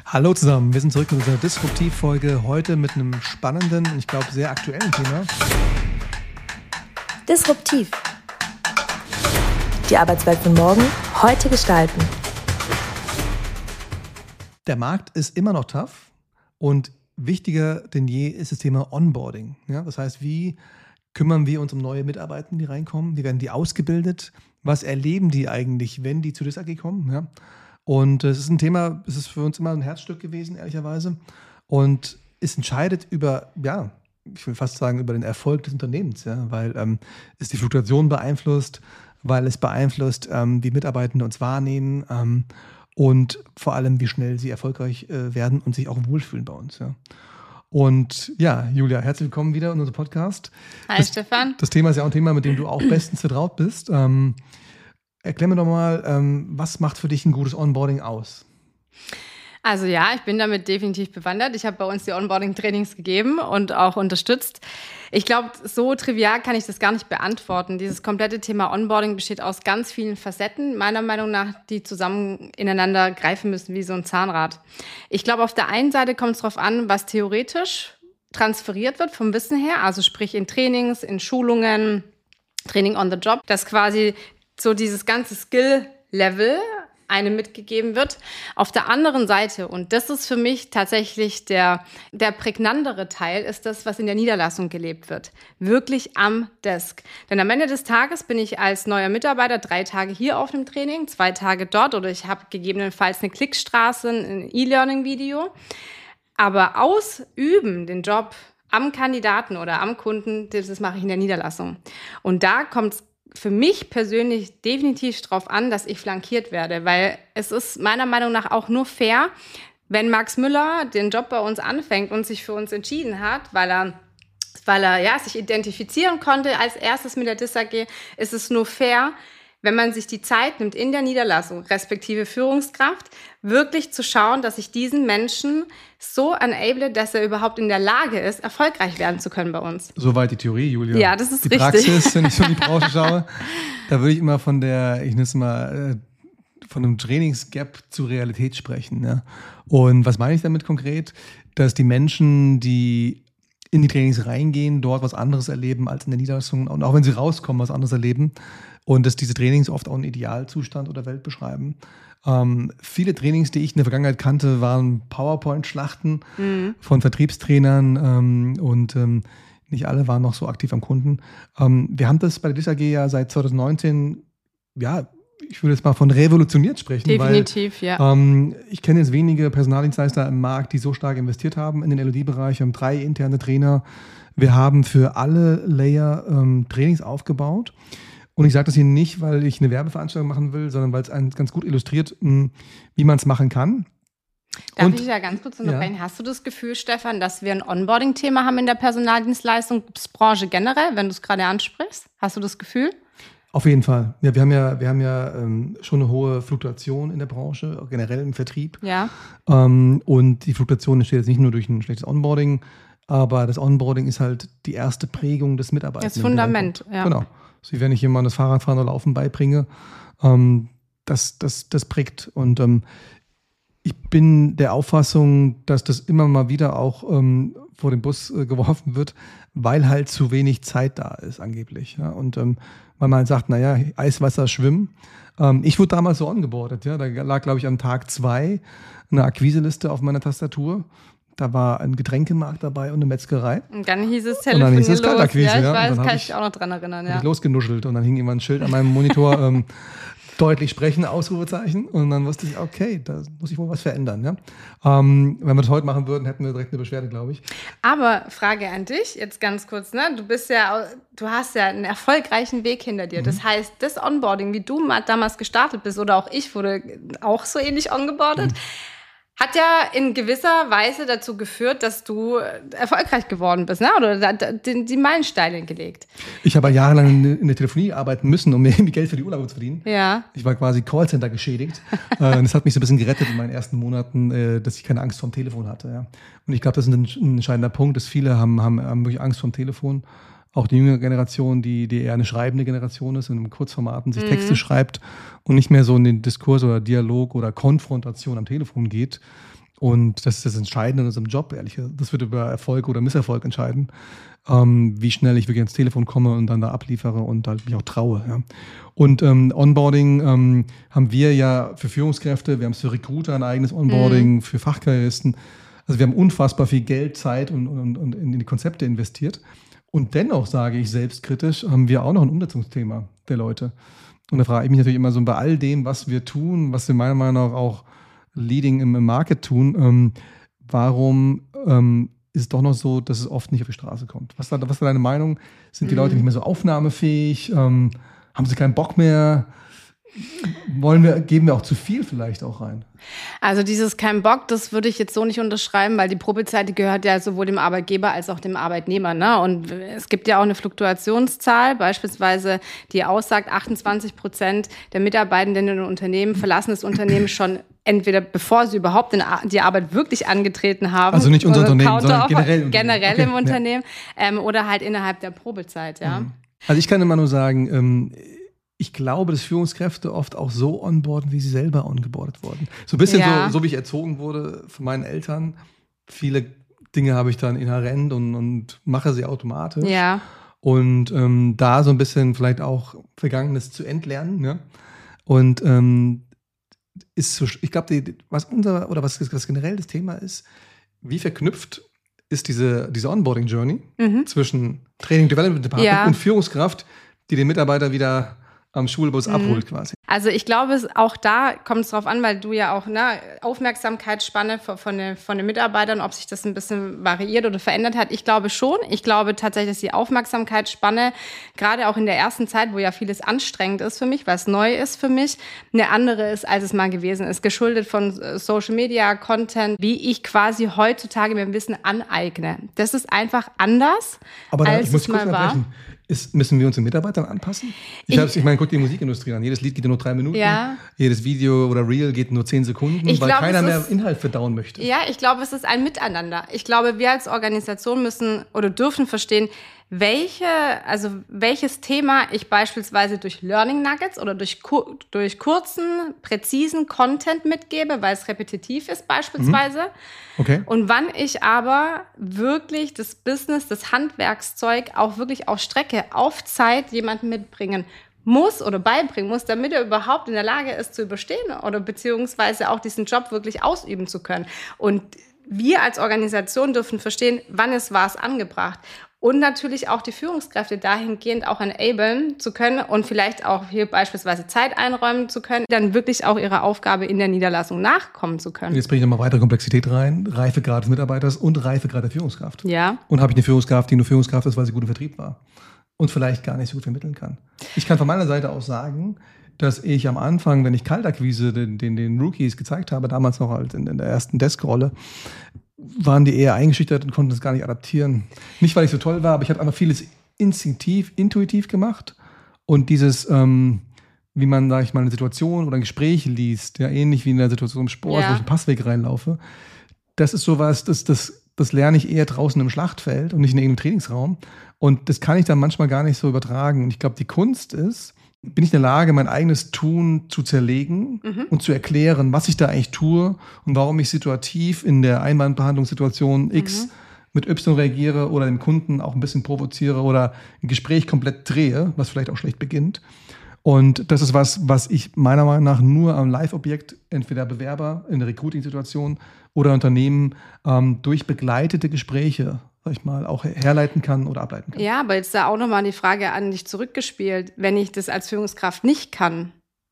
Hallo zusammen, wir sind zurück mit unserer Disruptiv-Folge, heute mit einem spannenden und ich glaube sehr aktuellen Thema. Disruptiv. Die Arbeitswelt von morgen, heute gestalten. Der Markt ist immer noch tough und wichtiger denn je ist das Thema Onboarding. Ja? Das heißt, wie kümmern wir uns um neue Mitarbeitende, die reinkommen? Wie werden die ausgebildet? Was erleben die eigentlich, wenn die zu DIS AG kommen? Ja? Und es ist ein Thema, es ist für uns immer ein Herzstück gewesen, ehrlicherweise. Und es entscheidet über, ja, ich will fast sagen, über den Erfolg des Unternehmens, ja? Weil es die Fluktuation beeinflusst, weil es beeinflusst, wie Mitarbeitende uns wahrnehmen und vor allem, wie schnell sie erfolgreich werden und sich auch wohlfühlen bei uns. Ja? Und ja, Julia, herzlich willkommen wieder in unserem Podcast. Hi Stefan. Das Thema ist ja auch ein Thema, mit dem du auch bestens vertraut bist. Erklär mir doch mal, was macht für dich ein gutes Onboarding aus? Also ja, ich bin damit definitiv bewandert. Ich habe bei uns die Onboarding-Trainings gegeben und auch unterstützt. Ich glaube, so trivial kann ich das gar nicht beantworten. Dieses komplette Thema Onboarding besteht aus ganz vielen Facetten, meiner Meinung nach, die zusammen ineinander greifen müssen wie so ein Zahnrad. Ich glaube, auf der einen Seite kommt es darauf an, was theoretisch transferiert wird vom Wissen her, also sprich in Trainings, in Schulungen, Training on the Job, dass quasi so dieses ganze Skill-Level einem mitgegeben wird. Auf der anderen Seite, und das ist für mich tatsächlich der prägnantere Teil, ist das, was in der Niederlassung gelebt wird. Wirklich am Desk. Denn am Ende des Tages bin ich als neuer Mitarbeiter 3 Tage hier auf dem Training, 2 Tage dort oder ich habe gegebenenfalls eine Klickstraße, ein E-Learning-Video. Aber ausüben den Job am Kandidaten oder am Kunden, das mache ich in der Niederlassung. Und da kommt es für mich persönlich definitiv darauf an, dass ich flankiert werde, weil es ist meiner Meinung nach auch nur fair, wenn Max Müller den Job bei uns anfängt und sich für uns entschieden hat, weil er ja, sich identifizieren konnte als erstes mit der DIS AG, ist es nur fair, wenn man sich die Zeit nimmt in der Niederlassung, respektive Führungskraft, wirklich zu schauen, dass ich diesen Menschen so enable, dass er überhaupt in der Lage ist, erfolgreich werden zu können bei uns. Soweit die Theorie, Julia. Ja, das ist die richtig. Die Praxis, wenn ich so in die Branche schaue, da würde ich immer von einem Trainingsgap zur Realität sprechen. Ja? Und was meine ich damit konkret? Dass die Menschen, die in die Trainings reingehen, dort was anderes erleben als in der Niederlassung und auch wenn sie rauskommen, was anderes erleben und dass diese Trainings oft auch einen Idealzustand oder Welt beschreiben. Viele Trainings, die ich in der Vergangenheit kannte, waren PowerPoint-Schlachten von Vertriebstrainern und nicht alle waren noch so aktiv am Kunden. Wir haben das bei der DIS AG ja seit 2019, ja, ich würde jetzt mal von revolutioniert sprechen. Definitiv, weil, ja. Ich kenne jetzt wenige Personaldienstleister im Markt, die so stark investiert haben in den LOD-Bereich. Wir haben 3 interne Trainer. Wir haben für alle Layer Trainings aufgebaut. Und ich sage das hier nicht, weil ich eine Werbeveranstaltung machen will, sondern weil es ganz gut illustriert, wie man es machen kann. Darf ich ja ganz kurz unterbrechen? Ja. Hast du das Gefühl, Stefan, dass wir ein Onboarding-Thema haben in der Personaldienstleistungsbranche generell, wenn du es gerade ansprichst? Hast du das Gefühl? Auf jeden Fall. Ja, wir haben ja schon eine hohe Fluktuation in der Branche, generell im Vertrieb. Ja. Und die Fluktuation entsteht jetzt nicht nur durch ein schlechtes Onboarding, aber das Onboarding ist halt die erste Prägung des Mitarbeiters. Das Fundament, ja. Genau. So wie wenn ich jemandem das Fahrradfahren oder Laufen beibringe, das prägt. Und ich bin der Auffassung, dass das immer mal wieder auch vor den Bus geworfen wird, weil halt zu wenig Zeit da ist angeblich. Ja? Und weil man halt sagt, naja, Eiswasser schwimmen. Ich wurde damals so ongeboardet. Ja? Da lag, glaube ich, am Tag 2 eine Akquiseliste auf meiner Tastatur. Da war ein Getränkemarkt dabei und eine Metzgerei. Und dann hieß es telefonieren los. Kaltakquise, ja, ich weiß, kann ich auch noch dran erinnern. Ja. Hab ich losgenuschelt und dann hing immer ein Schild an meinem Monitor, deutlich sprechen, Ausrufezeichen. Und dann wusste ich, okay, da muss ich wohl was verändern. Ja? Wenn wir das heute machen würden, hätten wir direkt eine Beschwerde, glaube ich. Aber Frage an dich, jetzt ganz kurz, ne? Du hast ja einen erfolgreichen Weg hinter dir. Das heißt, das Onboarding, wie du damals gestartet bist, oder auch ich wurde auch so ähnlich ongeboardet, hat ja in gewisser Weise dazu geführt, dass du erfolgreich geworden bist, ne? Oder die Meilensteine gelegt. Ich habe jahrelang in der Telefonie arbeiten müssen, um mir irgendwie Geld für die Urlaube zu verdienen. Ja. Ich war quasi Callcenter geschädigt. Das hat mich so ein bisschen gerettet in meinen ersten Monaten, dass ich keine Angst vorm Telefon hatte. Ja. Und ich glaube, das ist ein entscheidender Punkt, dass viele haben wirklich Angst vorm Telefon. Auch die jüngere Generation, die eher eine schreibende Generation ist und in Kurzformaten sich Texte schreibt und nicht mehr so in den Diskurs oder Dialog oder Konfrontation am Telefon geht. Und das ist das Entscheidende in unserem Job, ehrlich gesagt. Das wird über Erfolg oder Misserfolg entscheiden, wie schnell ich wirklich ans Telefon komme und dann da abliefere und halt mich auch traue. Ja. Und Onboarding haben wir ja für Führungskräfte, wir haben es für Recruiter ein eigenes Onboarding, für Fachkarrieristen. Also wir haben unfassbar viel Geld, Zeit und in die Konzepte investiert. Und dennoch sage ich selbstkritisch, haben wir auch noch ein Umsetzungsthema der Leute. Und da frage ich mich natürlich immer so bei all dem, was wir tun, was wir meiner Meinung nach auch Leading im Market tun, warum ist es doch noch so, dass es oft nicht auf die Straße kommt? Was ist deine Meinung? Sind die Leute nicht mehr so aufnahmefähig? Haben sie keinen Bock mehr? Geben wir auch zu viel vielleicht auch rein? Also dieses kein Bock, das würde ich jetzt so nicht unterschreiben, weil die Probezeit, die gehört ja sowohl dem Arbeitgeber als auch dem Arbeitnehmer. Ne? Und es gibt ja auch eine Fluktuationszahl, beispielsweise die aussagt, 28% der Mitarbeitenden in Unternehmen verlassen das Unternehmen schon entweder bevor sie überhaupt die Arbeit wirklich angetreten haben. Also nicht unser Unternehmen, sondern generell im Unternehmen oder halt innerhalb der Probezeit. Ja. Also ich kann immer nur sagen, ich glaube, dass Führungskräfte oft auch so onboarden, wie sie selber ongeboardet wurden. So ein bisschen so wie ich erzogen wurde von meinen Eltern. Viele Dinge habe ich dann inhärent und mache sie automatisch. Ja. Und da so ein bisschen vielleicht auch Vergangenes zu entlernen. Ja? Und ist so, ich glaube, was generell das Thema ist, wie verknüpft ist diese Onboarding-Journey zwischen Training Development Department und Führungskraft, die den Mitarbeiter wieder am Schulbus abholt quasi. Also ich glaube, auch da kommt es drauf an, weil du ja auch Aufmerksamkeitsspanne von den Mitarbeitern, ob sich das ein bisschen variiert oder verändert hat. Ich glaube schon. Ich glaube tatsächlich, dass die Aufmerksamkeitsspanne, gerade auch in der ersten Zeit, wo ja vieles anstrengend ist für mich, weil es neu ist für mich, eine andere ist, als es mal gewesen ist. Geschuldet von Social Media, Content, wie ich quasi heutzutage mir Wissen aneigne. Das ist einfach anders, als es mal war. Müssen wir uns den Mitarbeitern anpassen? Ich meine, guck die Musikindustrie an. Jedes Lied geht nur 3 Minuten. Ja. Jedes Video oder Reel geht nur 10 Sekunden, weil keiner mehr Inhalt verdauen möchte. Ja, ich glaube, es ist ein Miteinander. Ich glaube, wir als Organisation müssen oder dürfen verstehen, welches Thema ich beispielsweise durch Learning Nuggets oder durch kurzen, präzisen Content mitgebe, weil es repetitiv ist beispielsweise. Okay. Und wann ich aber wirklich das Business, das Handwerkszeug auch wirklich auf Strecke, auf Zeit jemanden mitbringen muss oder beibringen muss, damit er überhaupt in der Lage ist zu überstehen oder beziehungsweise auch diesen Job wirklich ausüben zu können. Und wir als Organisation dürfen verstehen, wann ist was angebracht. Und natürlich auch die Führungskräfte dahingehend auch enablen zu können und vielleicht auch hier beispielsweise Zeit einräumen zu können, dann wirklich auch ihrer Aufgabe in der Niederlassung nachkommen zu können. Jetzt bringe ich nochmal weitere Komplexität rein. Reifegrad des Mitarbeiters und Reifegrad der Führungskraft. Ja. Und habe ich eine Führungskraft, die nur Führungskraft ist, weil sie gut im Vertrieb war und vielleicht gar nicht so gut vermitteln kann. Ich kann von meiner Seite aus sagen, dass ich am Anfang, wenn ich Kaltakquise den Rookies gezeigt habe, damals noch als in der ersten Desk-Rolle, waren die eher eingeschüchtert und konnten es gar nicht adaptieren. Nicht, weil ich so toll war, aber ich habe einfach vieles intuitiv gemacht. Und dieses, wie man, sage ich mal, eine Situation oder ein Gespräch liest, ja, ähnlich wie in der Situation im Sport, wo ich einen Passweg reinlaufe, das ist sowas, das lerne ich eher draußen im Schlachtfeld und nicht in irgendeinem Trainingsraum. Und das kann ich dann manchmal gar nicht so übertragen. Und ich glaube, die Kunst ist, bin ich in der Lage, mein eigenes Tun zu zerlegen und zu erklären, was ich da eigentlich tue und warum ich situativ in der Einwandbehandlungssituation X mit Y reagiere oder den Kunden auch ein bisschen provoziere oder ein Gespräch komplett drehe, was vielleicht auch schlecht beginnt. Und das ist was ich meiner Meinung nach nur am Live-Objekt, entweder Bewerber in der Recruiting-Situation oder Unternehmen durch begleitete Gespräche, sag ich mal, auch herleiten kann oder ableiten kann. Ja, aber jetzt da auch nochmal die Frage an dich zurückgespielt. Wenn ich das als Führungskraft nicht kann,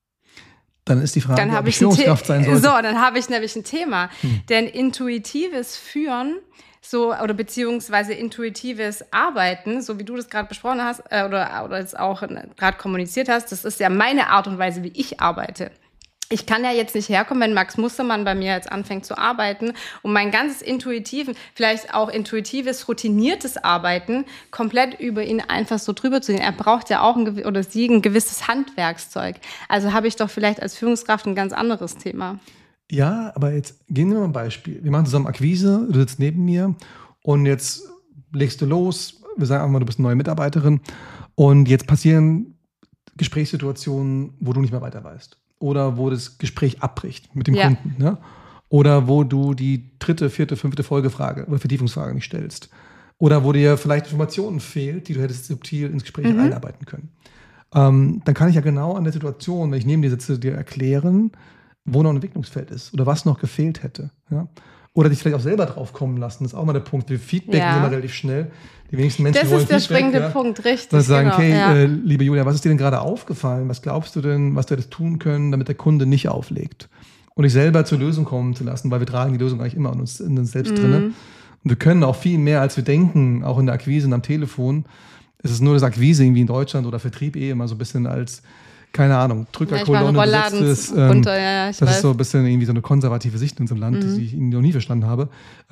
dann ist die Frage, ob ich Führungskraft sein sollte. So, dann habe ich nämlich ein Thema. Denn intuitives Führen oder beziehungsweise intuitives Arbeiten, so wie du das gerade besprochen hast oder jetzt auch gerade kommuniziert hast, das ist ja meine Art und Weise, wie ich arbeite. Ich kann ja jetzt nicht herkommen, wenn Max Mustermann bei mir jetzt anfängt zu arbeiten und mein ganzes vielleicht auch intuitives, routiniertes Arbeiten komplett über ihn einfach so drüber zu sehen. Er braucht ja auch ein gewisses Handwerkszeug. Also habe ich doch vielleicht als Führungskraft ein ganz anderes Thema. Ja, aber jetzt gehen wir mal ein Beispiel. Wir machen zusammen Akquise, du sitzt neben mir und jetzt legst du los. Wir sagen einfach mal, du bist eine neue Mitarbeiterin und jetzt passieren Gesprächssituationen, wo du nicht mehr weiter weißt. Oder wo das Gespräch abbricht mit dem Kunden. Ne? Oder wo du die 3., 4., 5. Folgefrage oder Vertiefungsfrage nicht stellst. Oder wo dir vielleicht Informationen fehlt, die du hättest subtil ins Gespräch einarbeiten können. Dann kann ich ja genau an der Situation, wenn ich neben dir sitze, dir erklären, wo noch ein Entwicklungsfeld ist oder was noch gefehlt hätte. Ja? Oder dich vielleicht auch selber drauf kommen lassen. Das ist auch mal der Punkt. Wir feedbacken immer relativ schnell. Die wenigsten Menschen das wollen ist der Feedback, springende Punkt, richtig. Dann sagen, okay, liebe Julia, was ist dir denn gerade aufgefallen? Was glaubst du denn, was du hättest tun können, damit der Kunde nicht auflegt? Und dich selber zur Lösung kommen zu lassen, weil wir tragen die Lösung eigentlich immer in uns selbst drin. Und wir können auch viel mehr, als wir denken, auch in der Akquise und am Telefon. Es ist nur das Akquise irgendwie in Deutschland oder Vertrieb immer so ein bisschen als, keine Ahnung, Drückerkolonne besetzt ist. Das ist so ein bisschen irgendwie so eine konservative Sicht in unserem Land, die ich noch nie verstanden habe.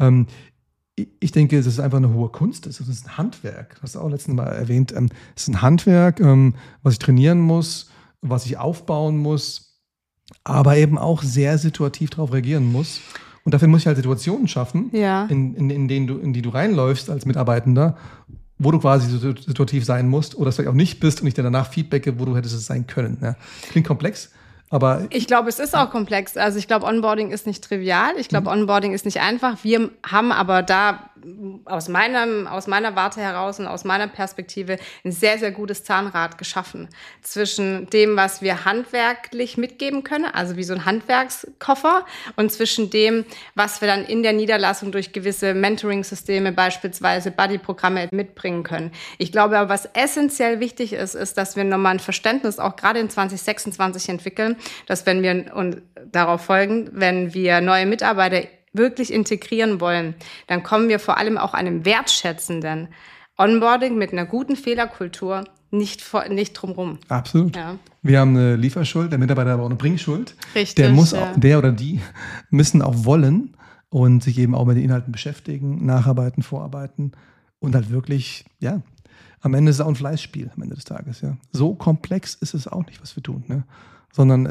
Ich denke, es ist einfach eine hohe Kunst. Es ist ein Handwerk. Das hast du auch letztes Mal erwähnt. Es ist ein Handwerk, was ich trainieren muss, was ich aufbauen muss, aber eben auch sehr situativ darauf reagieren muss. Und dafür muss ich halt Situationen schaffen, in die du reinläufst als Mitarbeitender, wo du quasi situativ sein musst oder es vielleicht auch nicht bist und ich dir danach feedbacke, wo du hättest es sein können. Ja. Klingt komplex, aber... Ich glaube, es ist auch komplex. Also ich glaube, Onboarding ist nicht trivial. Ich glaube, Onboarding ist nicht einfach. Wir haben aber da aus meiner Warte heraus und aus meiner Perspektive ein sehr, sehr gutes Zahnrad geschaffen zwischen dem, was wir handwerklich mitgeben können, also wie so ein Handwerkskoffer, und zwischen dem, was wir dann in der Niederlassung durch gewisse Mentoring-Systeme, beispielsweise Buddy-Programme mitbringen können. Ich glaube aber, was essentiell wichtig ist, dass wir nochmal ein Verständnis auch gerade in 2026 entwickeln, dass wenn wir und darauf folgen, wenn wir neue Mitarbeiter wirklich integrieren wollen, dann kommen wir vor allem auch einem wertschätzenden Onboarding mit einer guten Fehlerkultur nicht drumherum. Absolut. Ja. Wir haben eine Lieferschuld, der Mitarbeiter hat aber auch eine Bringschuld. Richtig. Der oder die müssen auch wollen und sich eben auch mit den Inhalten beschäftigen, nacharbeiten, vorarbeiten und halt wirklich, am Ende ist es auch ein Fleißspiel am Ende des Tages. Ja. So komplex ist es auch nicht, was wir tun, ne? Sondern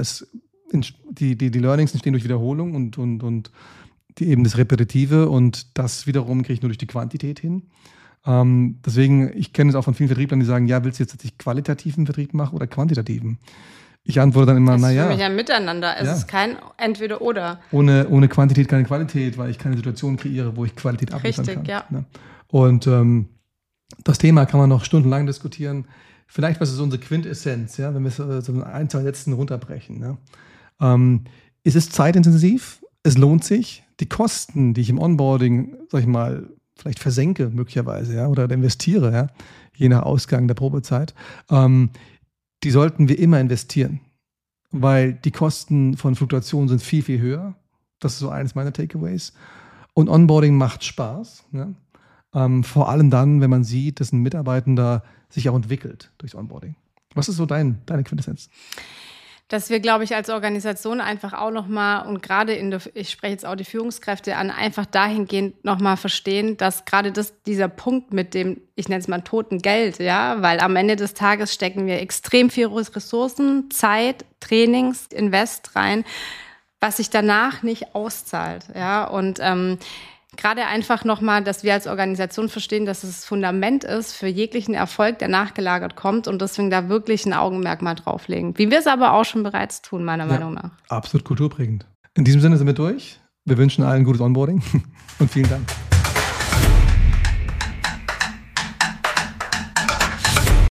die Learnings entstehen durch Wiederholung und eben das Repetitive und das wiederum kriege ich nur durch die Quantität hin. Deswegen, ich kenne es auch von vielen Vertrieblern, die sagen, willst du jetzt tatsächlich qualitativen Vertrieb machen oder quantitativen? Ich antworte dann immer, das ist für mich ein Miteinander. Es ist kein Entweder-Oder. Ohne Quantität keine Qualität, weil ich keine Situation kreiere, wo ich Qualität abliefern kann. Richtig, ja. Ne? Und das Thema kann man noch stundenlang diskutieren. Vielleicht, was ist unsere Quintessenz, wenn wir es so ein, 2 Sätzen runterbrechen. Ne? Es ist zeitintensiv, es lohnt sich. Die Kosten, die ich im Onboarding, vielleicht versenke möglicherweise, oder investiere, je nach Ausgang der Probezeit, die sollten wir immer investieren, weil die Kosten von Fluktuationen sind viel, viel höher. Das ist so eines meiner Takeaways. Und Onboarding macht Spaß, vor allem dann, wenn man sieht, dass ein Mitarbeitender sich auch entwickelt durchs Onboarding. Was ist so deine Quintessenz? Dass wir, glaube ich, als Organisation einfach auch nochmal und gerade ich spreche jetzt auch die Führungskräfte an, einfach dahingehend nochmal verstehen, dass gerade dieser Punkt mit dem, ich nenne es mal toten Geld, weil am Ende des Tages stecken wir extrem viel Ressourcen, Zeit, Trainings, Invest rein, was sich danach nicht auszahlt, und gerade einfach nochmal, dass wir als Organisation verstehen, dass es das Fundament ist für jeglichen Erfolg, der nachgelagert kommt und deswegen da wirklich ein Augenmerk mal drauflegen. Wie wir es aber auch schon bereits tun, meiner Meinung nach. Absolut kulturprägend. In diesem Sinne sind wir durch. Wir wünschen allen gutes Onboarding und vielen Dank.